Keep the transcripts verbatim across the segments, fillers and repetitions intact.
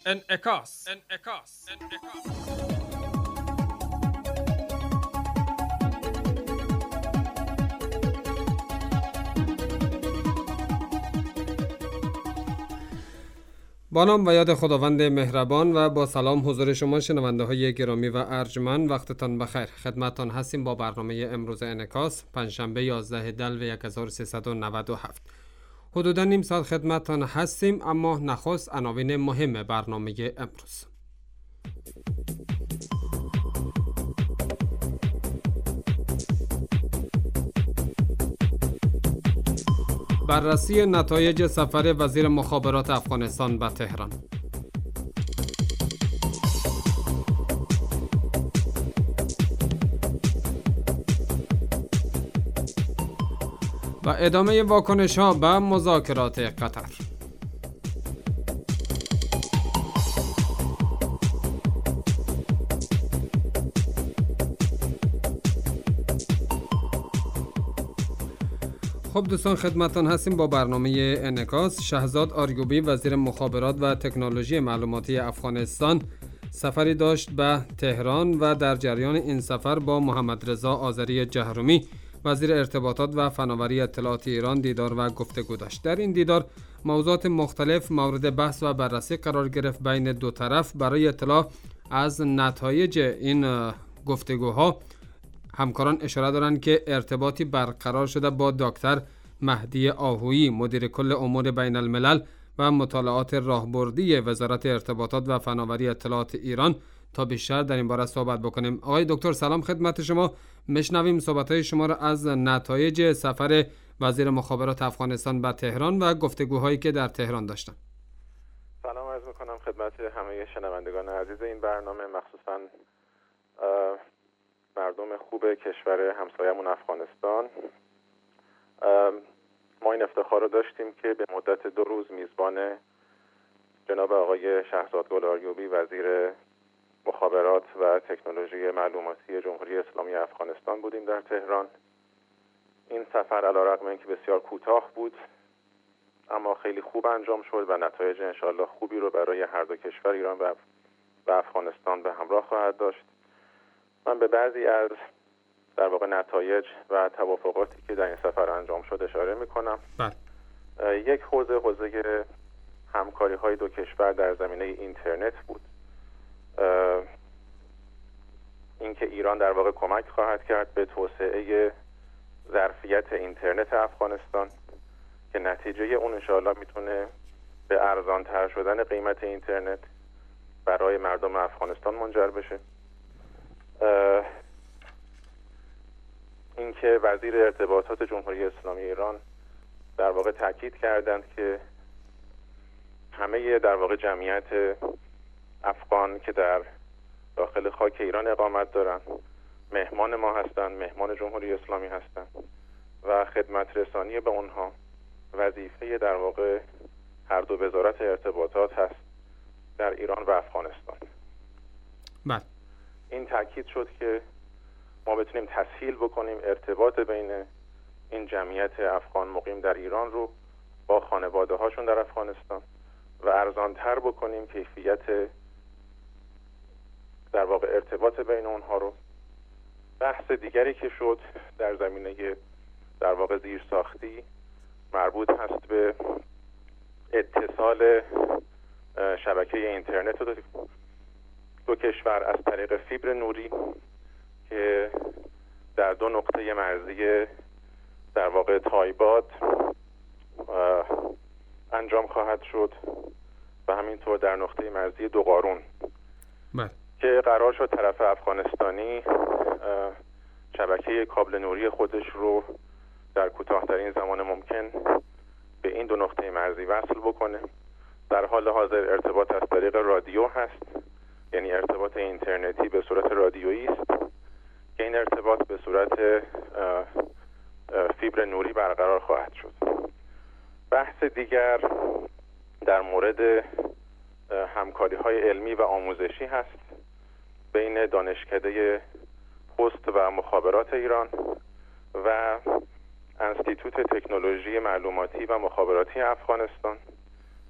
انعکاس انعکاس انعکاس با نام و یاد خداوند مهربان و با سلام حضور شما شنونده های گرامی و ارجمند، وقتتان بخیر. خدمتتان هستیم با برنامه امروز انعکاس، پنجشنبه یازده دلو هزار و سیصد و نود و هفت. حدودا نیم ساعت خدمتتان هستیم، اما نخست عناوین مهم برنامه امروز. بررسی نتایج سفر وزیر مخابرات افغانستان به تهران. و ادامه واکنش ها به مذاکرات قطر. خب دوستان، خدمتتان هستیم با برنامه انعکاس. شهزاد آریوبی وزیر مخابرات و تکنولوژی معلوماتی افغانستان سفری داشت به تهران و در جریان این سفر با محمد رضا آذری جهرومی وزیر ارتباطات و فناوری اطلاعات ایران دیدار و گفتگو داشت. در این دیدار موضوعات مختلف مورد بحث و بررسی قرار گرفت بین دو طرف. برای اطلاع از نتایج این گفتگوها همکاران اشاره دارند که ارتباطی برقرار شده با دکتر مهدی آهویی مدیر کل امور بین الملل و مطالعات راهبردی وزارت ارتباطات و فناوری اطلاعات ایران تا بیشتر در این باره صحبت بکنیم. آقای دکتر سلام خدمت شما. میشنویم صحبت‌های شما را از نتایج سفر وزیر مخابرات افغانستان به تهران و گفتگوهایی که در تهران داشتن. سلام عرض می‌کنم خدمت همه شنوندگان عزیز این برنامه، مخصوصاً مردم خوب کشور همسایمون افغانستان. ما این افتخار رو داشتیم که به مدت دو روز میزبان جناب آقای شهزاد گل آریوبی وزیر مخابرات و تکنولوژی معلوماتی جمهوری اسلامی افغانستان بودیم در تهران. این سفر علیرغم اینکه بسیار کوتاه بود اما خیلی خوب انجام شد و نتایج انشاءالله خوبی رو برای هر دو کشور ایران و افغانستان به همراه خواهد داشت. من به بعضی از در واقع نتایج و توافقاتی که در این سفر انجام شد اشاره میکنم. بله. یک حوزه حوزه همکاری های دو کشور در زمینه اینترنت بود. اینکه ایران در واقع کمک خواهد کرد به توسعه ظرفیت اینترنت افغانستان که نتیجه اون انشاءالله میتونه به ارزان تر شدن قیمت اینترنت برای مردم افغانستان منجر بشه. اینکه وزیر ارتباطات جمهوری اسلامی ایران در واقع تاکید کردند که همه در واقع جمعیت افغان که در داخل خاک ایران اقامت دارند مهمان ما هستند، مهمان جمهوری اسلامی هستند و خدمت رسانی به اونها وظیفه در واقع هر دو وزارت ارتباطات هست در ایران و افغانستان. بله. این تاکید شد که ما بتونیم تسهیل بکنیم ارتباط بین این جمعیت افغان مقیم در ایران رو با خانواده هاشون در افغانستان و ارزانتر بکنیم کیفیت در واقع ارتباط بین اونها رو. بحث دیگری که شد در زمینه در واقع زیرساختی مربوط هست به اتصال شبکه اینترنت دو, دو کشور از طریق فیبر نوری که در دو نقطه مرزی در واقع تایباد انجام خواهد شد و همینطور در نقطه مرزی دوقارون بله. که قرار شد طرف افغانستانی شبکه کابل نوری خودش رو در کوتاه‌ترین زمان ممکن به این دو نقطه مرزی وصل بکنه. در حال حاضر ارتباط از طریق رادیو هست، یعنی ارتباط اینترنتی به صورت رادیویی است که این ارتباط به صورت فیبر نوری برقرار خواهد شد. بحث دیگر در مورد همکاری های علمی و آموزشی هست بین دانشکده پست و مخابرات ایران و انستیتوت تکنولوژی معلوماتی و مخابراتی افغانستان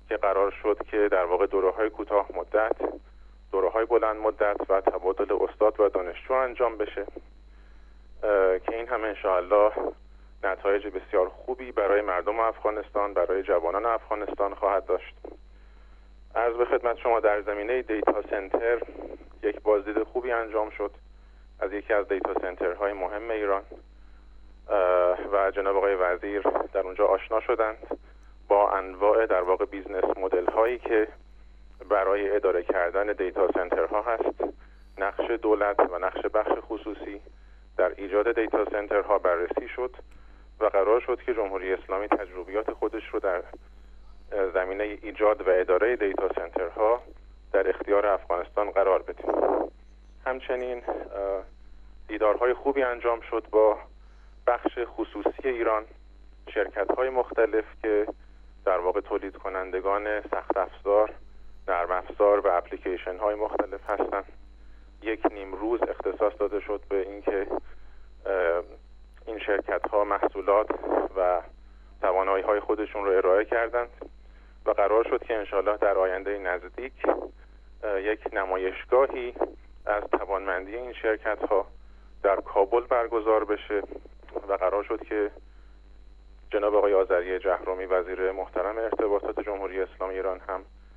که قرار شد که در واقع دوره‌های کوتاه مدت، دوره‌های بلند مدت و تبادل استاد و دانشجو انجام بشه که این هم انشاءالله نتایج بسیار خوبی برای مردم افغانستان، برای جوانان افغانستان خواهد داشت. عرض به خدمت شما در زمینه دیتا سنتر یک بازدید خوبی انجام شد از یکی از دیتا سنترهای مهم ایران و جناب آقای وزیر در اونجا آشنا شدند با انواع در واقع بیزنس مدل هایی که برای اداره کردن دیتا سنترها هست. نقش دولت و نقش بخش خصوصی در ایجاد دیتا سنترها بررسی شد و قرار شد که جمهوری اسلامی تجربیات خودش رو در زمینه ایجاد و اداره دیتا سنترها در اختیار افغانستان قرار بده. همچنین دیدارهای خوبی انجام شد با بخش خصوصی ایران، شرکت‌های مختلف که در واقع تولید کنندگان سخت افزار، نرم افزار و اپلیکیشن‌های مختلف هستند. یک نیم روز اختصاص داده شد به اینکه این شرکت‌ها محصولات و توانایی‌های خودشون رو ارائه کردند و قرار شد که انشالله در آینده نزدیک یک نمایشگاهی از توانمندی این شرکت‌ها در کابل برگزار بشه و قرار شد که جناب آقای آذری جهرومی وزیر محترم ارتباطات جمهوری اسلامی ایران هم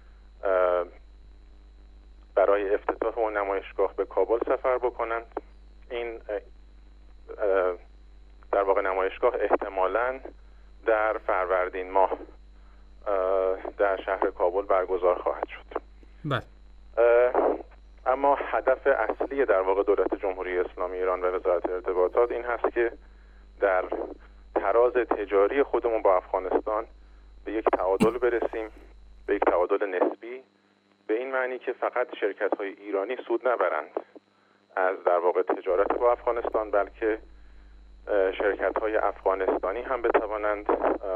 برای افتتاح اون نمایشگاه به کابل سفر بکنند. این در واقع نمایشگاه احتمالاً در فروردین ماه در شهر کابل برگزار خواهد شد. بله. اما هدف اصلی در واقع دولت جمهوری اسلامی ایران و وزارت ارتباطات این هست که در تراز تجاری خودمون با افغانستان به یک تعادل برسیم، به یک تعادل نسبی، به این معنی که فقط شرکت‌های ایرانی سود نبرند از در واقع تجارت با افغانستان، بلکه شرکت‌های افغانستانی هم بتوانند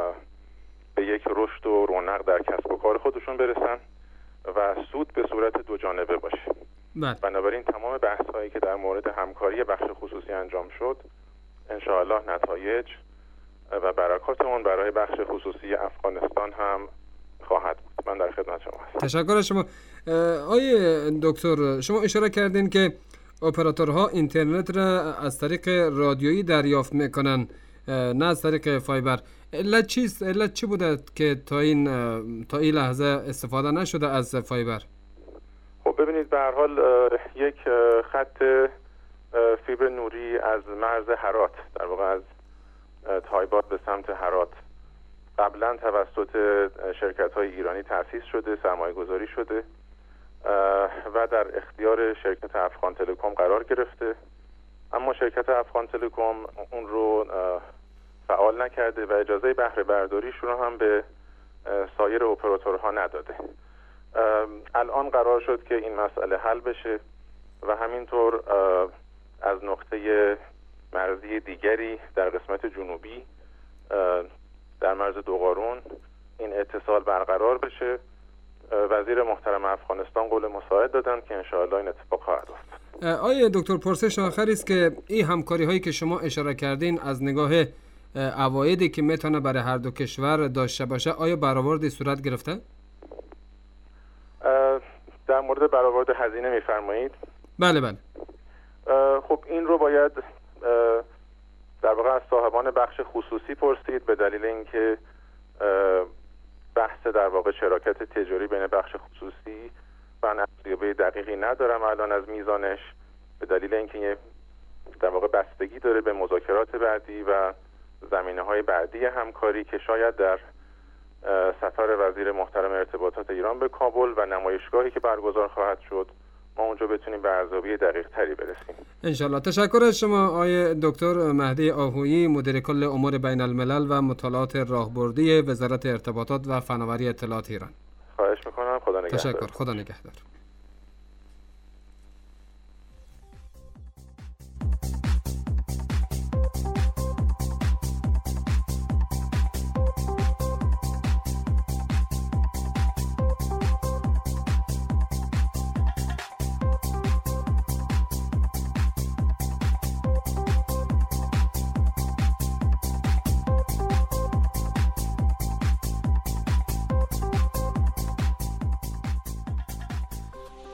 به یک رشد و رونق در کسب و کار خودشون برسن و سود به صورت دو جانبه باشه. بله. بنابراین تمام بحث‌هایی که در مورد همکاری بخش خصوصی انجام شد انشاءالله نتایج و برکات اون برای بخش خصوصی افغانستان هم خواهد بود. من در خدمت شما هستم. تشکر از شما. آیه دکتر، شما اشاره کردین که اپراتورها اینترنت را از طریق رادیویی دریافت میکنن، نه از طریق فایبر. علت چیست؟ علت چی بوده که تا این تا این لحظه استفاده نشده از فایبر؟ خب ببینید، به هر حال یک خط فیبر نوری از مرز هرات، در واقع از تایبات به سمت هرات، قبلا توسط شرکت‌های ایرانی تأسیس شده، سرمایه گذاری شده و در اختیار شرکت افغان تلکم قرار گرفته. اما شرکت افغان تلکم اون رو فعال نکرده و اجازه بهره برداریش رو هم به سایر اپراتورها نداده. الان قرار شد که این مسئله حل بشه و همینطور از نقطه مرزی دیگری در قسمت جنوبی در مرز دوقارون این اتصال برقرار بشه. وزیر محترم افغانستان قول مساعد دادن که انشاءالله این اتفاق خواهد افتاد. آیا دکتر پرسش آخری است که این همکاری هایی که شما اشاره کردین از نگاه عوایدی که میتونه برای هر دو کشور داشته باشه، آیا برآوردی صورت گرفته؟ در مورد برآورد هزینه میفرمایید؟ بله بله. خب این رو باید در واقع از صاحبان بخش خصوصی پرسید، به دلیل اینکه بحث در واقع شراکت تجاری بین بخش خصوصی من ارزیابی دقیقی ندارم الان از میزانش، به دلیل اینکه در واقع بستگی داره به مذاکرات بعدی و زمینه‌های بعدی همکاری که شاید در سفر وزیر محترم ارتباطات ایران به کابل و نمایشگاهی که برگزار خواهد شد ما اونجا بتونیم به ارزیابی دقیق تری برسیم. انشالله. تشکر از شما آقای دکتر مهدی آهویی، مدیر کل امور بین الملل و مطالعات راهبردی وزارت ارتباطات و فناوری اطلاعات ایران. خواهش میکنم. خدا نگهدار. تشکر. خدا نگهدار.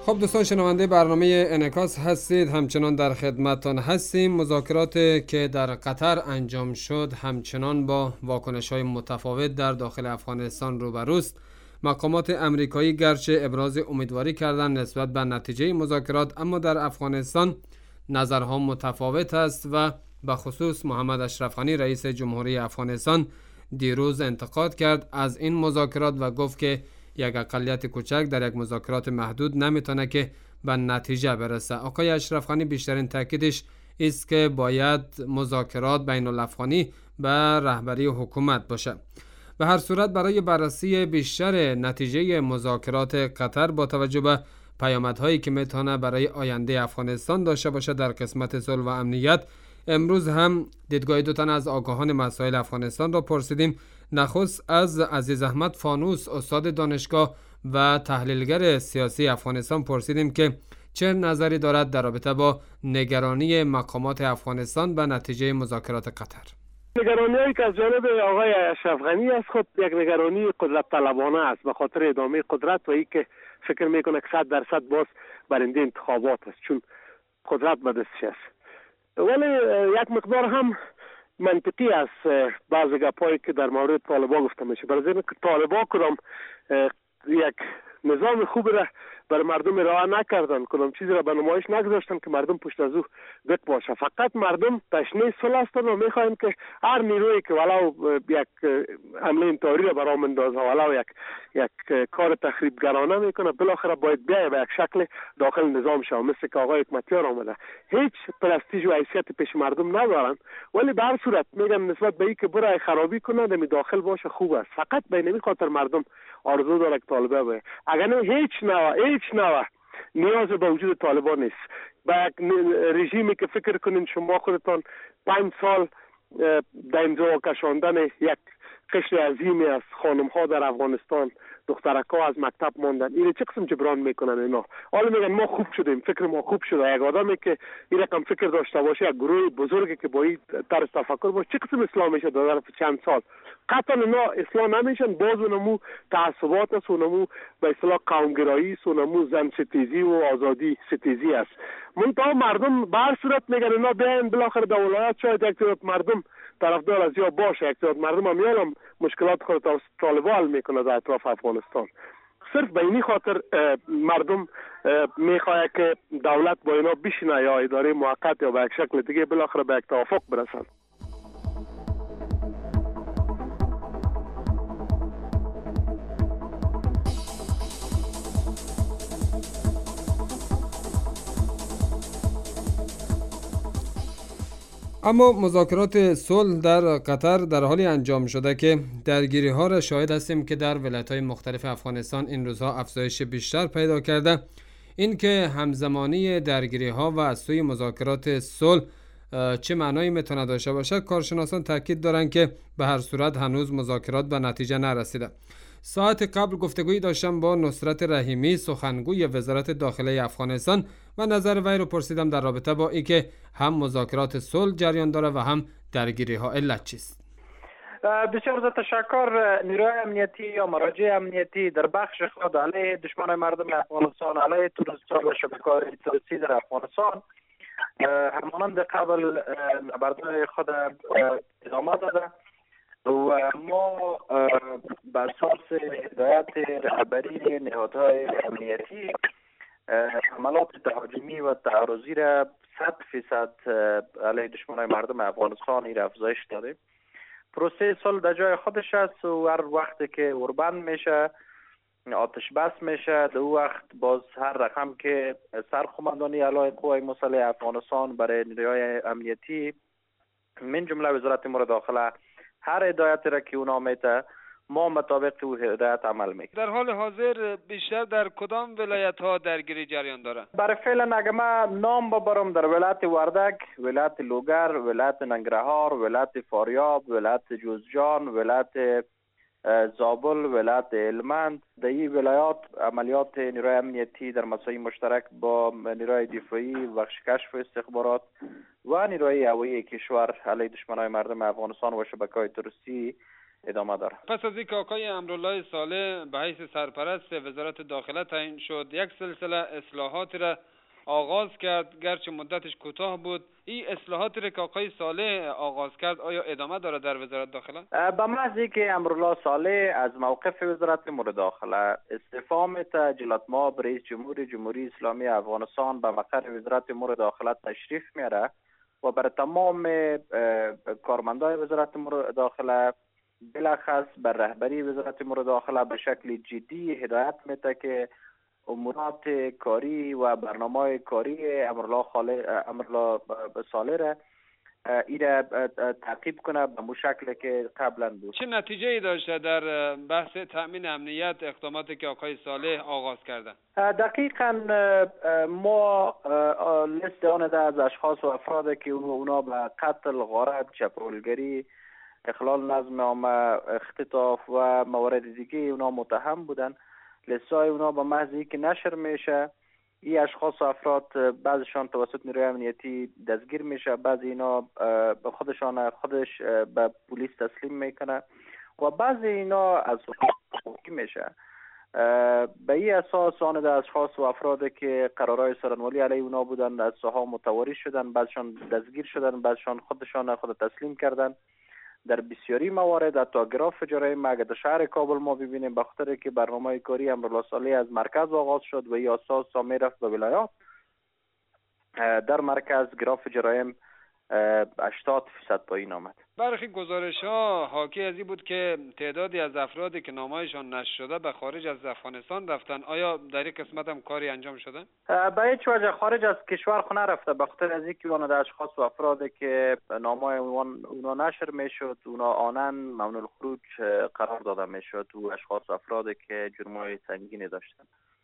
خب دوستان شنونده برنامه انعکاس هستید، همچنان در خدمتتان هستیم. مذاکرات که در قطر انجام شد همچنان با واکنش‌های متفاوت در داخل افغانستان روبروست. مقامات امریکایی گرچه ابراز امیدواری کردند نسبت به نتیجه مذاکرات، اما در افغانستان نظرها متفاوت است و به خصوص محمد اشرف غنی رئیس جمهوری افغانستان دیروز انتقاد کرد از این مذاکرات و گفت که یک اقلیت کوچک در یک مذاکرات محدود نمیتونه که به نتیجه برسه. آقای اشرف غنی بیشترین تاکیدش است که باید مذاکرات بین الافغانی به رهبری حکومت باشه. به هر صورت برای بررسی بیشتر نتیجه مذاکرات قطر با توجه به پیامدهایی که میتونه برای آینده افغانستان داشته باشه در قسمت صلح و امنیت، امروز هم دیدگاه دو تن از آگاهان مسائل افغانستان را پرسیدیم. نخست از عزیز احمد فانوس، استاد دانشگاه و تحلیلگر سیاسی افغانستان پرسیدیم که چه نظری دارد در رابطه با نگرانی مقامات افغانستان به نتیجه مذاکرات قطر. نگرانی‌هایی که از جانب آقای اشرف غنی است خود یک نگرانی قدرت طلبانه است به خاطر ادامه قدرت و ای که فکر میکنه که صد درصد باز برنده انتخابات است چون قدرت به دستش است. ولی یک مقدار هم منطقی است بعضی گپایی که در مورد طالبان گفته میشه، برای اینکه طالبان کدام یک نظام خوب را بر مردم ارائه نکردن، کدام چیزی را به نمایش نگذاشتن که مردم پشت از او دق باشه. فقط مردم تشنه صلح هستند و میخواین که هر نیرویی که ولو یک حمله انتحاری را برام اندازه ولو یک یک کار تخریبگرانه میکنه بالاخره باید بیای به یک شکل داخل نظام شه. مثل که آقای حکمتیار آمده هیچ پرستیژ و حیثیت پیش مردم ندارن، ولی به هر صورت میگم نسبت به این که برای خرابی کنه دمی داخل باشه خوب است. فقط به این خاطر مردم آرزو داره که طالبه باشه. اگر نه هیچ نه هیچ نه نیاز به وجود طالبان نیست. با رژیمی که فکر کنین شما خودتان پنج سال در اینجا کشاندن یک قشر عظیمی از خانم ها در افغانستان، دخترک ها از مکتب ماندن، این چه قسم جبران میکنن اینا؟ حالا میگن ما خوب شدیم، فکر ما خوب شده. یک آدمی که این رقم فکر داشته باشه، یک گروه بزرگی که با این طرز تفکر باشه، چه قسم اسلام میشه در ظرف چند سال؟ قطعا اینا اصلاح نمیشن. باز اونمو تعصبات است، اونمو به اصطلاح قومگرایی است، اونمو زن ستیزی و آزادی ستیزی است. منتها مردم به هر صورت میگن اینا بیاین بالاخره در ولایت شاید یک تعداد مردم طرفدار از یا باشه، یک تعداد مردم هم یالم مشکلات خود طالبان حل میکنه در اطراف افغانستان. صرف به اینی خاطر مردم میخواد که دولت با اینا بشینه یا اداره موقت یا به یک شکل دیگه بالاخره به یک توافق برسن. اما مذاکرات صلح در قطر در حالی انجام شده که درگیری ها را شاهد هستیم که در ولایت‌های مختلف افغانستان این روزها افزایش بیشتر پیدا کرده. این که همزمانی درگیری ها و از سوی مذاکرات صلح چه معنایی میتونه داشته باشه، کارشناسان تاکید دارند که به هر صورت هنوز مذاکرات به نتیجه نرسیده. ساعت قبل گفتگویی داشتم با نصرت رحیمی، سخنگوی وزارت داخله افغانستان، و نظر وی رو پرسیدم در رابطه با اینکه هم مذاکرات صلح جریان داره و هم درگیری ها علت چیست. بسیار زیاد تشکر. نیروی امنیتی یا مراجع امنیتی در بخش خود علیه دشمن مردم افغانستان، علیه توریستان و شبکه‌های توریستی در افغانستان همانند قبل نبردهای خود ادامه داده و ما بر اساس هدایت رهبری نهادهای امنیتی عملات تهاجمی و تعرضی را صد فیصد علیه دشمنان مردم افغانستان این افزایش دادیم. پروسه صلح در جای خودش است و هر وقت که اوربند میشه، آتش بس میشه، در وقت باز هر رقم که سرقماندانی علیه قوای مسلح افغانستان برای نیروهای امنیتی من جمله وزارت امور داخله هر هدایتی را که اونا میته ما مطابق او هدایت عمل میکنیم. در حال حاضر بیشتر در کدام ولایت ها درگیری جریان داره؟ برای فعلا اگه من نام ببرم، در ولایت وردک، ولایت لوگر، ولایت ننگرهار، ولایت فاریاب، ولایت جوزجان، ولایت زابل، ولایت هلمند، در این ولایات عملیات نیروی امنیتی در مساعی مشترک با نیروی دفاعی، بخش کشف و استخبارات و نیروی هوایی کشور علیه دشمنان مردم افغانستان و شبکه‌های توریستی ادامه داره. پس از اینکه آقای امرالله صالح به حیث سرپرست وزارت داخله تعیین شد، یک سلسله اصلاحاتی را آغاز کرد، گرچه مدتش کوتاه بود. این اصلاحاتی را که آقای صالح آغاز کرد آیا ادامه داره در وزارت داخله؟ به محض اینکه امرالله صالح از موقف وزارت امور داخله استعفا میده، جلالت مآب رئیس جمهور جمهوری اسلامی افغانستان به مقر وزارت امور داخله تشریف میاره و بر تمام کارمندای وزارت امور داخله بلخص بر رهبری وزارت امور داخله به شکل جدی هدایت میده که امورات کاری و برنامه کاری امرالله صالح را ایره تعقیب کنه به مشکل که قبلا بود. چه نتیجه ای داشته در بحث تأمین امنیت اقداماتی که آقای صالح آغاز کرده؟ دقیقاً ما لیست آن از اشخاص و افراد که اونا به قتل، غارت، چپاولگری، اخلال نظم عامه، اختطاف و موارد دیگه اونا متهم بودن، لیست های اونا به محضی که نشر میشه، این اشخاص و افراد بعضشان توسط نیروی امنیتی دستگیر میشه، بعضی اینا به خودشان خودش به پلیس تسلیم میکنه و بعضی اینا از حکم میشه. به این اساس آن در اشخاص و افراد که قرارهای سرنولی علیه اونا بودن از ساحه متواری شدن، بعضشان دستگیر شدن، بعضشان خودشان خود تسلیم کردن. در بسیاری موارد حتی گراف جرایم اگر در شهر کابل ما ببینیم به خاطر که برنامه کاری امرالله صالح از مرکز آغاز شد و این اساس می رفت به ولایات، در مرکز گراف جرایم هشتاد درصد پایین آمد. برخی گزارش ها حاکی از این بود که تعدادی از افرادی که نامه‌شان نشر شده به خارج از افغانستان رفتن. آیا در این قسمت هم کاری انجام شده؟ به هیچ وجه خارج از کشور خو نرفته، به خاطر از اینکه اون در اشخاص و افرادی که نامه اونا نشر میشد اونا آنن ممنوع الخروج قرار داده میشد و اشخاص و افرادی که جرمای سنگینی داشتن.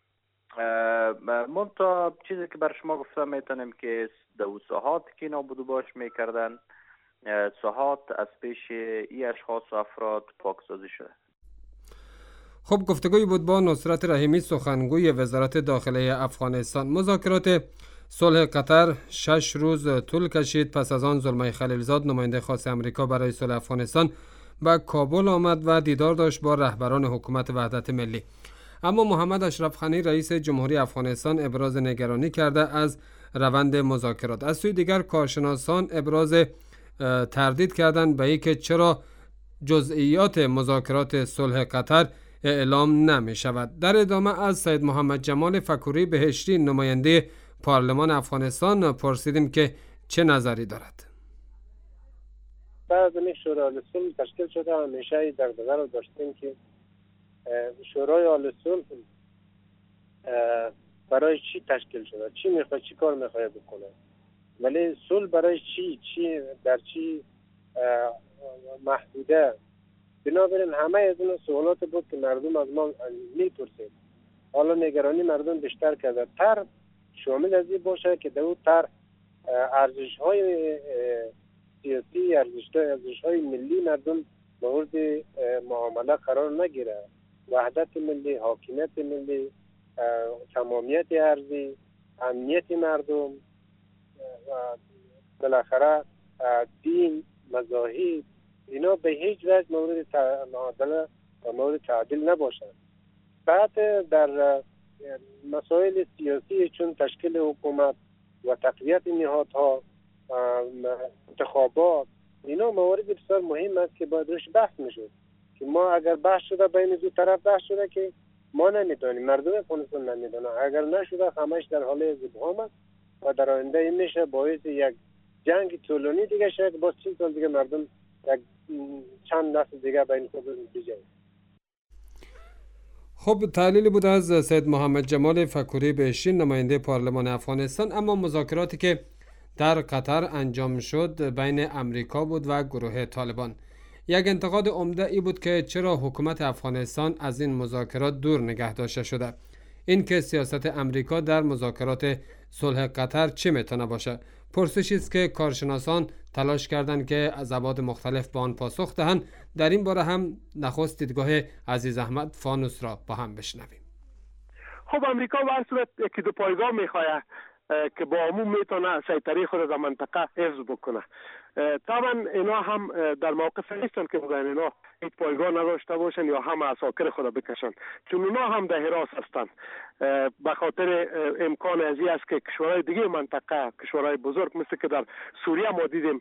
منتها چیزی که بر شما گفتم میتونیم که دو ساعات که اینا بودو باش میکردن ساعات از پیش ای اشخاص و افراد پاکسازی شده. خب گفتگوی بود با نصرت رحیمی سخنگوی وزارت داخله افغانستان. مذاکرات صلح قطر شش روز طول کشید. پس از آن زلمای خلیلزاد نماینده خاص امریکا برای صلح افغانستان به کابل آمد و دیدار داشت با رهبران حکومت وحدت ملی. اما محمد اشرف غنی رئیس جمهوری افغانستان ابراز نگرانی کرده از روند مذاکرات. از سوی دیگر کارشناسان ابراز تردید کردند به اینکه چرا جزئیات مذاکرات صلح قطر اعلام نمی شود. در ادامه از سید محمد جمال فکوری بهشتی نماینده پارلمان افغانستان پرسیدیم که چه نظری دارد. بعد از شورای صلح تشکیل شده همیشه دغدغه رو داشتیم که شورای عالی صلح برای چی تشکیل شده، چی میخواد، چی کار میخواد بکنه، ولی صلح برای چی، چی در چی محدوده. بنابراین همه از این سوالات بود که مردم از ما میپرسید. حالا نگرانی مردم بیشتر کرده. تر شامل از این باشه که در اون تر ارزش های سیاسی، ارزش های ملی مردم مورد معامله قرار نگیره. وحدت ملی، حاکمیت ملی، تمامیت ارضی، امنیت مردم و بالاخره دین، مذاهب، اینا به هیچ وجه مورد معادله و مورد تعدیل نباشند. بعد در مسائل سیاسی چون تشکیل حکومت و تقویت نهادها، انتخابات، اینا موارد بسیار مهم است که باید روش بحث میشد. که ما اگر بحث شده بین دو طرف بحث شده که ما نمیدونیم، مردم افغانستان نمیدونن، اگر نشده همش در حال ابهام است و در آینده این میشه باعث یک جنگ طولانی دیگه شاید باز چند سال دیگه مردم یک چند نسل دیگه بین خود نتیجه. خب تحلیلی بود از سید محمد جمال فکوری بهشتی نماینده پارلمان افغانستان. اما مذاکراتی که در قطر انجام شد بین امریکا بود و گروه طالبان. یک انتقاد عمده ای بود که چرا حکومت افغانستان از این مذاکرات دور نگه داشته شده. این که سیاست امریکا در مذاکرات صلح قطر چه میتونه باشه؟ پرسشی است که کارشناسان تلاش کردند که از ابعاد مختلف به آن پاسخ دهند. در این باره هم نخست دیدگاه عزیز احمد فانوس را با هم بشنویم. خب امریکا به هر صورت یکی دو پایگاه میخواه که با عموم میتونه سیطره خود در منطقه حفظ بکنه. طبعا اینا هم در موقف نیستن که بگن اینا هیچ پایگاه نداشته باشن یا همه عساکر خود بکشن، چون اونا هم در حراس هستند. به خاطر امکان ازی است که کشورهای دیگه منطقه، کشورهای بزرگ مثل که در سوریه ما دیدیم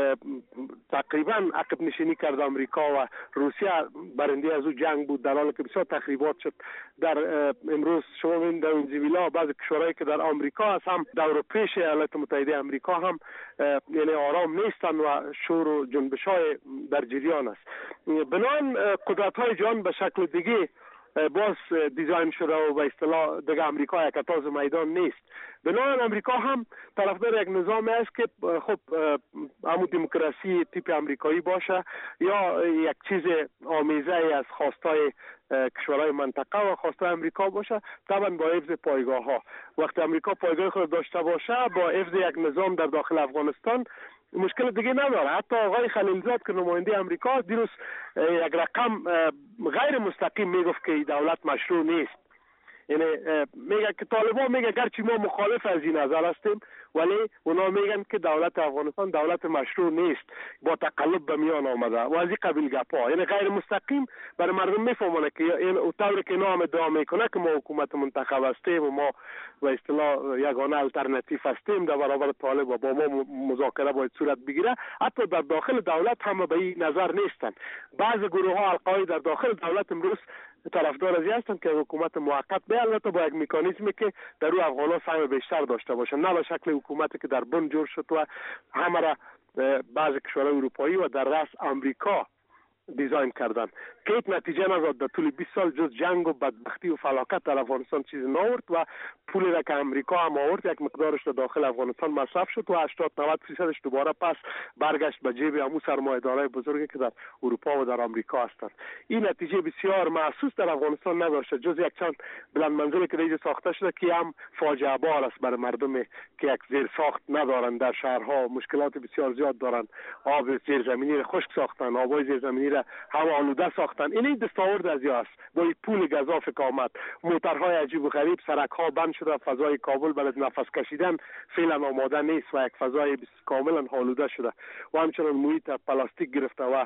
تقریبا عقب نشینی کرد آمریکا و روسیه برنده از او جنگ بود، در حالی که بسیار تخریبات شد. در امروز شما ببینید در ونزوئلا بعضی کشورهایی که در آمریکا هست هم دور پیش ایالات متحده آمریکا هم یعنی آرام نیستن و شور و جنبش‌های در جریان است. بنابراین قدرت‌های جهان به شکل دیگه باز دیزاین شده و به اصطلاح دیگه امریکا یک تاز میدان نیست. بنابراین امریکا هم طرفدار یک نظام است که خب همون دموکراسی تیپ امریکایی باشه یا یک چیز آمیزه از خواستای کشورهای منطقه و خواستای امریکا باشه، طبعا با حفظ پایگاه ها. وقتی امریکا پایگاه خود داشته باشه با حفظ یک نظام در داخل افغانستان مشکل دیگه نداره. حتی آقای خلیلزاد که نماینده امریکا دیروز یک رقم غیر مستقیم میگفت که دولت مشروع نیست. یعنی میگه که طالبان میگه گرچه ما مخالف از این نظر هستیم ولی اونا میگن که دولت افغانستان دولت مشروع نیست، با تقلب به میان آمده و از این قبیل گپا. یعنی غیر مستقیم برای مردم میفهمونه که این طوری که اینا هم ادعا میکنه که ما حکومت منتخب هستیم و ما به اصطلاح یگانه الटरनेटिव هستیم در برابر طالب و با ما مذاکره باید صورت بگیره، حتی در داخل دولت هم به این نظر نیستن. بعض گروه ها القای در داخل دولت امروز طرفدار ازی هستند که حکومت موقت به البته با یک مکانیزمی که در او افغان‌ها سهم بیشتر داشته باشن، نه به شکل حکومتی که در بن جور شد و همه را بعض کشورهای اروپایی و در رأس آمریکا دیزاین کردن که هیچ نتیجه نداد. در طول بیست سال جز جنگ و بدبختی و فلاکت در افغانستان چیزی نآورد و پولی را که امریکا هم آورد یک مقدارش در داخل افغانستان مصرف شد و هشتاد نود درصدش دوباره پس برگشت به جیب همون سرمایه‌دارای بزرگی که در اروپا و در آمریکا هستند. این نتیجه بسیار محسوس در افغانستان نداشته جز یک چند بلند منزلی که دیگه ساخته شده که هم فاجعه بار است برای مردم که یک زیر ساخت ندارن، در شهرها مشکلات بسیار زیاد دارن، آب زیرزمینی را خشک ساختن، آبای زیرزمینی را هوا آلوده ساختن. این دستاورد از یا است. با این پول گزاف که آمد موترهای عجیب و غریب، سرک‌ها بند شده، فضای کابل برای نفس کشیدن فعلا آماده نیست و یک فضای کاملا آلوده شده و همچنان محیط پلاستیک گرفته و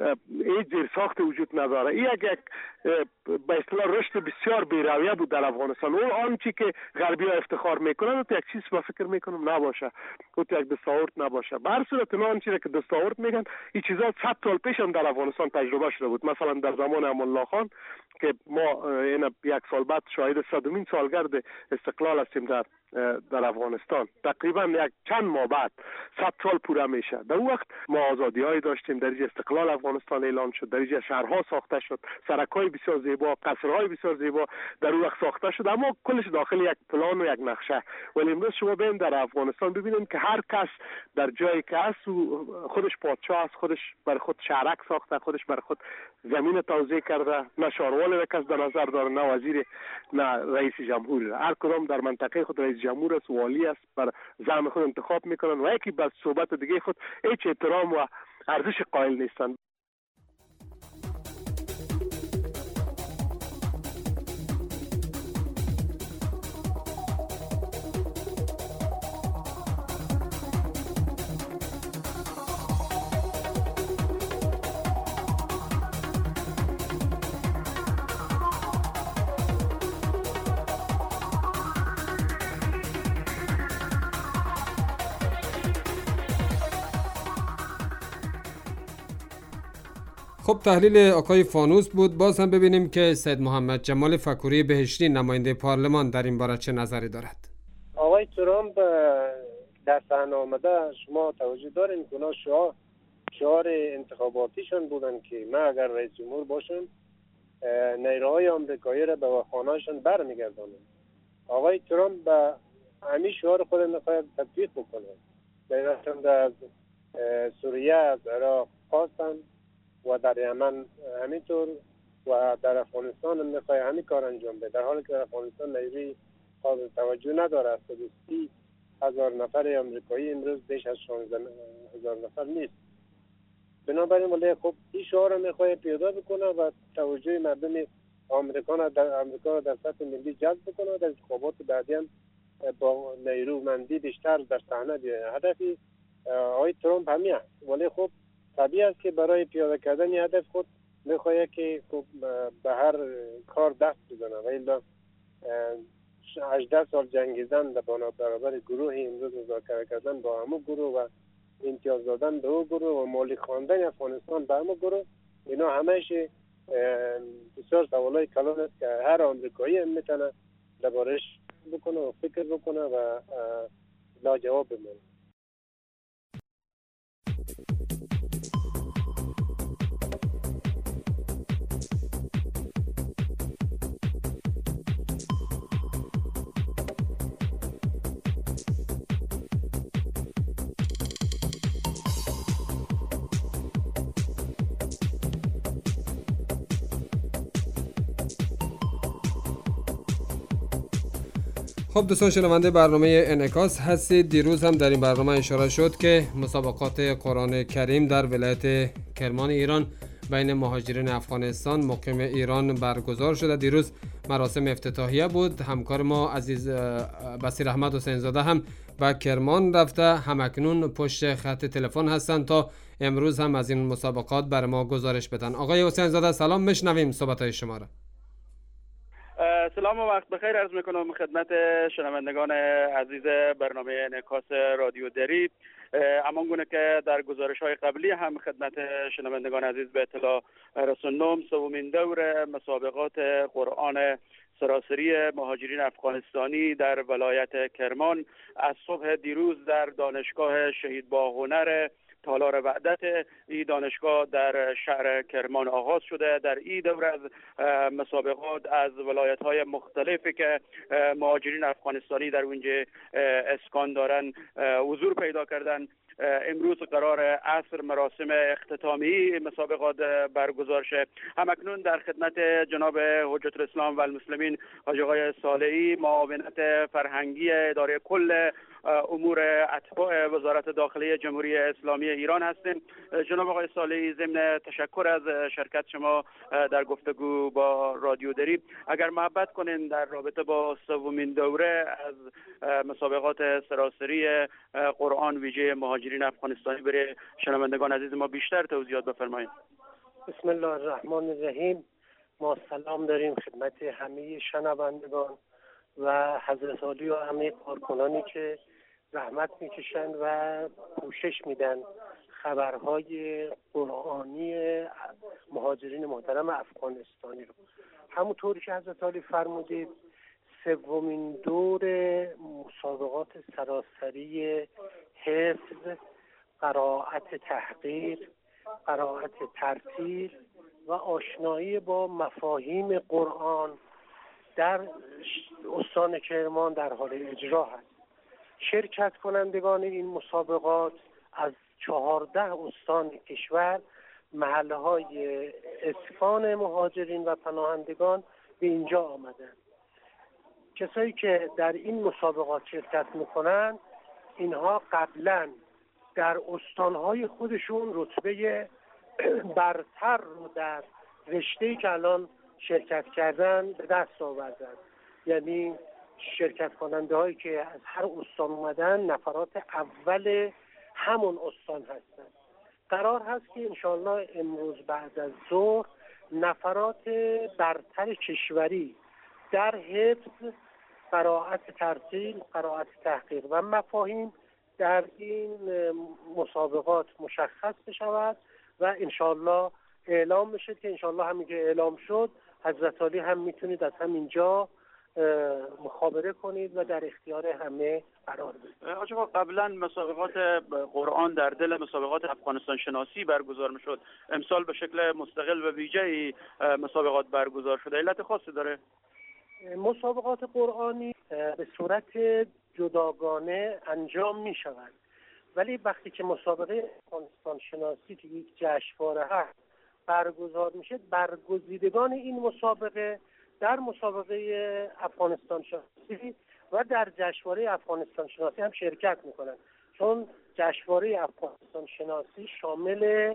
هیچ زیر ساخت وجود نداره. این یک یک به اصطلاح رشد بسیار بی‌رویه بود در افغانستان. اون آنچه که غربی‌ها افتخار میکنن تو یک چیز با فکر میکنم نباشه، تو یک دستاورد نباشه. به هر صورت اون آنچه که دستاورد میگن این چیزا صد سال پیش هم در افغانستان تجربه شده بود. مثلا در زمان امان الله خان که ما این یک سال بعد شاهد صدمین سالگرد استقلال هستیم در در افغانستان، تقریبا یک چند ماه بعد صد سال پوره میشه. در اون وقت ما آزادی‌هایی داشتیم، در اینجا استقلال افغانستان اعلان شد، در اینجا شهرها ساخته شد، سرک‌های بسیار زیبا، قصرهای بسیار زیبا در اون وقت ساخته شد، اما کلش داخل یک پلان و یک نقشه. ولی امروز شما ببینید در افغانستان ببینید که هر کس در جایی که هست خودش پادشاه است، خودش بر خود شهرک ساخته، خودش بر خود زمین توزیع کرده، نه شاروال کس در نظر داره، نه وزیر، نه رئیس جمهور. هر کدام در منطقه خود رئیس جمهور است، والی است، بر زعم خود انتخاب میکنن و یکی به صحبت دیگه خود هیچ احترام و ارزش قائل نیستن. خب تحلیل آقای فانوس بود. باز هم ببینیم که سید محمد جمال فکوری بهشتی نماینده پارلمان در این باره چه نظری دارد. آقای ترامپ در صحنه آمده شما توجه دارین که اونا شعار شعار انتخاباتیشون بودن که من اگر رئیس جمهور باشم نیروهای آمریکایی را به خانه‌شان برمیگردانم. آقای ترامپ به همین شعار خود میخواهد تطبیق بکنه. در از سوریه، از عراق خواستن و در یمن همینطور و در افغانستان هم میخواه همین کار انجام بده، در حالی که در افغانستان نیروی قابل توجه نداره. از سی هزار نفر آمریکایی امروز بیش از شانزده هزار نفر نیست. بنابراین ولی خب این شعار میخواه پیاده بکنه و توجه مردم آمریکا در آمریکا در سطح ملی جلب بکنه و در انتخابات بعدی هم با نیرومندی بیشتر در صحنه بیاید. هدفی آقای ترامپ همین است، ولی خب طبیعی است که برای پیاده کردن هدف خود میخواد که به هر کار دست بزنه و الا هجده سال جنگیدن در برابر گروه امروز مذاکره کردن با همه گروه و امتیاز دادن به او گروه و مالی خواندن افغانستان به همه گروه، اینا همهش بسیار سوالای کلان است که هر آمریکایی هم میتونه دربارش بکنه و فکر بکنه و لاجواب بمونه. خب دوستان شنونده برنامه انعکاس هستید. دیروز هم در این برنامه اشاره شد که مسابقات قرآن کریم در ولایت کرمان ایران بین مهاجرین افغانستان مقیم ایران برگزار شده. دیروز مراسم افتتاحیه بود. همکار ما عزیز بصیر احمد حسین زاده هم به کرمان رفته، همکنون پشت خط تلفن هستند تا امروز هم از این مسابقات بر ما گزارش بدن. آقای حسین زاده سلام، میشنویم صحبت‌های شما را. سلام و وقت بخیر عرض میکنم خدمت شنوندگان عزیز برنامه انعکاس رادیو دری. همان گونه که در گزارش های قبلی هم خدمت شنوندگان عزیز به اطلاع رسوندم، سومین دور مسابقات قرآن سراسری مهاجرین افغانستانی در ولایت کرمان از صبح دیروز در دانشگاه شهید باهنر تالار وحدت این دانشگاه در شهر کرمان آغاز شده. در این دور از مسابقات از ولایت‌های مختلفی که مهاجرین افغانستانی در اونجا اسکان دارن حضور پیدا کردن. امروز قرار عصر مراسم اختتامی مسابقات برگزار شه. همکنون در خدمت جناب حجت الاسلام و المسلمین حاج آقای صالحی، معاونت فرهنگی اداره کل امور اتباع وزارت داخلی جمهوری اسلامی ایران هستیم. جناب آقای صالحی، ضمن تشکر از شرکت شما در گفتگو با رادیو دری، اگر محبت کنین در رابطه با سومین دوره از مسابقات سراسری قرآن ویژه مهاجرین افغانستانی برای شنوندگان عزیز ما بیشتر توضیحات بفرمایید. بسم الله الرحمن الرحیم. ما سلام داریم خدمت همه شنوندگان و حضرت عالی و همه کارکنانی که زحمت میکشن و کوشش میدن خبرهای قرآنی مهاجرین محترم افغانستانی رو. همونطوری که حضرت عالی فرمودید، سومین دور مسابقات سراسری حفظ، قرائت تحقیق، قرائت ترتیل و آشنایی با مفاهیم قرآن در استان کرمان در حال اجرا هست. شرکت کنندگان این مسابقات از چهارده استان کشور، محله‌های اسکان مهاجرین و پناهندگان به اینجا آمدند. کسایی که در این مسابقات شرکت میکنن، اینها قبلا در استانهای خودشون رتبه برتر رو در رشته‌ای که الان شرکت کردن به دست آوردن. یعنی شرکت کننده هایی که از هر استان اومدن نفرات اول همون استان هستن. قرار هست که انشاءالله امروز بعد از ظهر نفرات برتر کشوری در حفظ، قرائت ترتیل، قرائت تحقیق و مفاهیم در این مسابقات مشخص بشود و انشاءالله اعلام بشه که انشاءالله همین که اعلام شد حضرت عالی هم میتونید از همینجا مخابره کنید و در اختیار همه قرار بدید. آقا قبلا مسابقات قرآن در دل مسابقات افغانستان شناسی برگزار میشد، امسال به شکل مستقل و ویژه‌ای مسابقات برگزار شده. علت خاصی داره؟ مسابقات قرآنی به صورت جداگانه انجام می شود، ولی وقتی که مسابقه افغانستان شناسی که یک جشنواره هست برگزار میشه، برگزیدگان این مسابقه در مسابقه افغانستان شناسی و در جشنواره افغانستان شناسی هم شرکت میکنن، چون جشنواره افغانستان شناسی شامل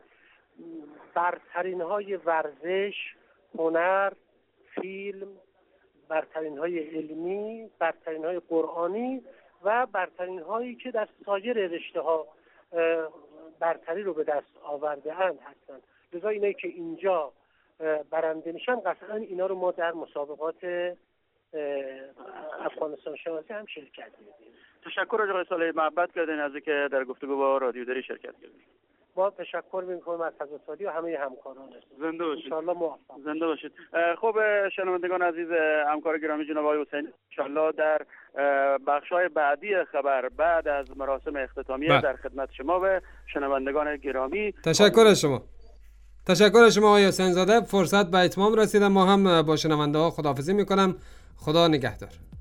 برترین های ورزش، هنر، فیلم، برترین های علمی، برترین های قرآنی و برترین هایی که در سایر رشته ها برتری رو به دست آورده اند هستند. لذا اینه که اینجا برنده میشن قطعا اینا رو ما در مسابقات افغانستان شناسی هم شرکت میدیم. تشکر از آقای صالحی محبت کردین از اینکه در گفتگو با رادیو دری شرکت کردین. ما تشکر می‌کنیم از حضرت عالی و همه همکاران. زنده باشید. ان شاءالله موفق. زنده باشید. خب شنوندگان عزیز، همکار گرامی جناب آقای حسینی ان شاءالله در بخش‌های بعدی خبر بعد از مراسم اختتامیه بله. در خدمت شما و شنوندگان گرامی. تشکر از شما. تشکر از شما آقای حسین زاده. فرصت به اتمام رسیده. ما هم با شنونده ها خداحافظی می‌کنم. خدا نگهدار.